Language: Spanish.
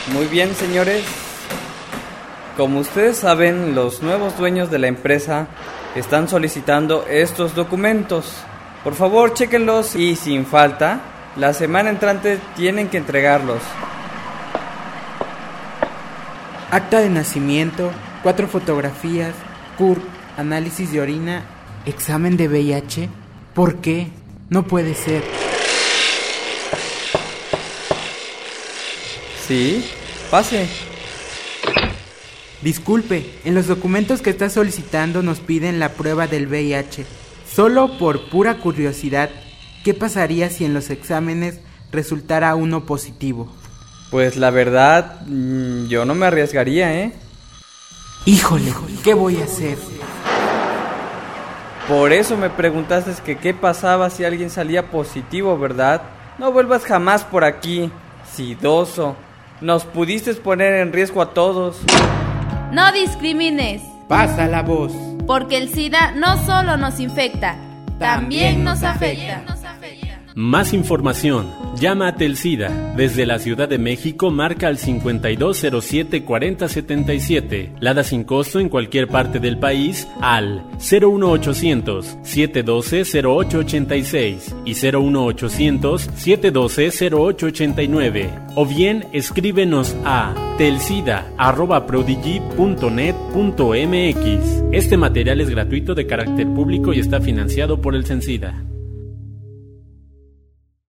Muy bien, señores. Como ustedes saben, los nuevos dueños de la empresa están solicitando estos documentos. Por favor, chéquenlos y sin falta, la semana entrante tienen que entregarlos. Acta de nacimiento, 4 fotografías, CURP, análisis de orina, examen de VIH. ¿Por qué? No puede ser. Sí, pase. Disculpe, en los documentos que está solicitando nos piden la prueba del VIH. Solo por pura curiosidad, ¿qué pasaría si en los exámenes resultara uno positivo? Pues la verdad, yo no me arriesgaría, ¿eh? Híjole, ¿qué voy a hacer? Por eso me preguntaste que qué pasaba si alguien salía positivo, ¿verdad? No vuelvas jamás por aquí, sidoso. Nos pudiste poner en riesgo a todos. No discrimines. Pasa la voz. Porque el SIDA no solo nos infecta, también nos afecta. Más información. Llama a Telsida. Desde la Ciudad de México marca al 5207-4077. Lada sin costo en cualquier parte del país al 01800-712-0886 y 01800-712-0889. O bien escríbenos a telsida@prodigy.net.mx. Este material es gratuito, de carácter público y está financiado por el CENSIDA.